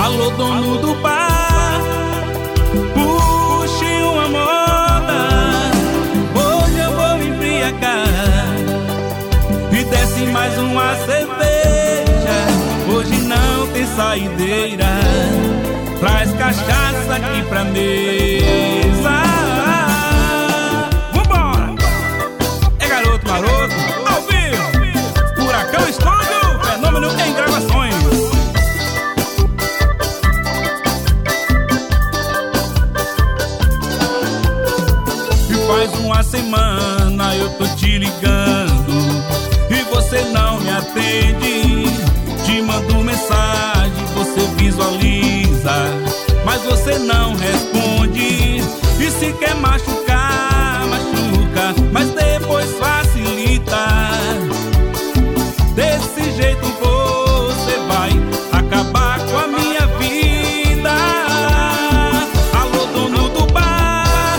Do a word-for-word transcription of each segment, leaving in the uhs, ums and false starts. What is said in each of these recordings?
Alô, dono do bar, puxe uma moda. Hoje eu vou me embriagar e desce mais uma cerveja. Hoje não tem saideira, traz cachaça aqui pra mesa. Vambora! É Garoto Maroto, ao vivo, Furacão Estúdio, fenômeno em gravações. E faz uma semana eu tô te ligando e você não me atende. Te mando mensagem, você visualiza, mas você não responde. E se quer machucar, machuca, mas depois facilita. Desse jeito você vai acabar com a minha vida. Alô, dono do bar,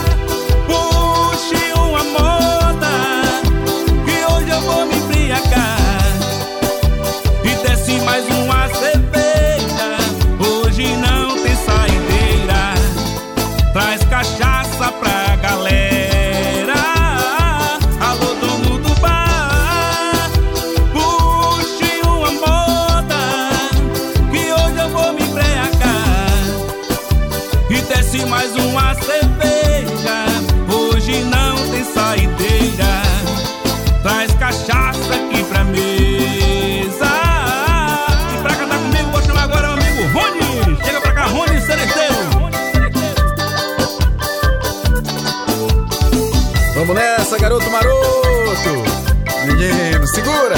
puxe uma moda, que hoje eu vou me embriagar e desce mais uma cerveja. Hoje não tem saideira, traz cachaça pra galera. Alô, dono do bar, puxe uma moda, que hoje eu vou me embriagar e desce mais uma cerveja. Hoje não tem saideira, traz cachaça aqui pra mesa. E pra cantar comigo vou chamar agora o amigo Rony. Chega pra cá, Rony Celesteiro. Vamos nessa, garoto maroto. Menino, segura.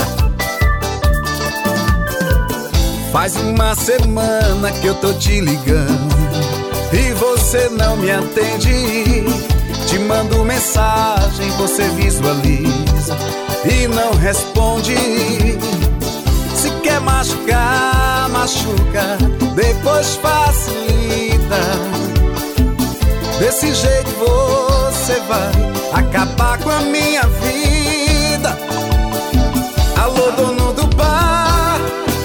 Faz uma semana que eu tô te ligando e você não me atende. Te mando mensagem, você visualiza e não responde. Se quer machucar, machuca, depois facilita. Desse jeito você vai acabar com a minha vida. Alô, dono do bar,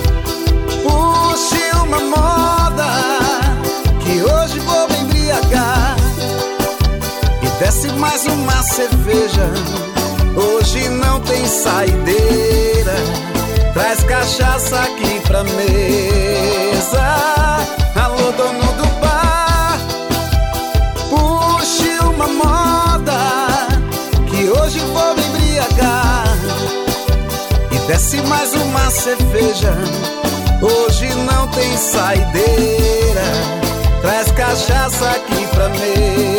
puxe uma moda, que hoje vou me embriagar e desce mais uma cerveja. Hoje não tem saideira, traz cachaça aqui pra mesa. Alô, dono do bar, puxe uma moda, que hoje vou me embriagar e desce mais uma cerveja. Hoje não tem saideira, traz cachaça aqui pra mesa.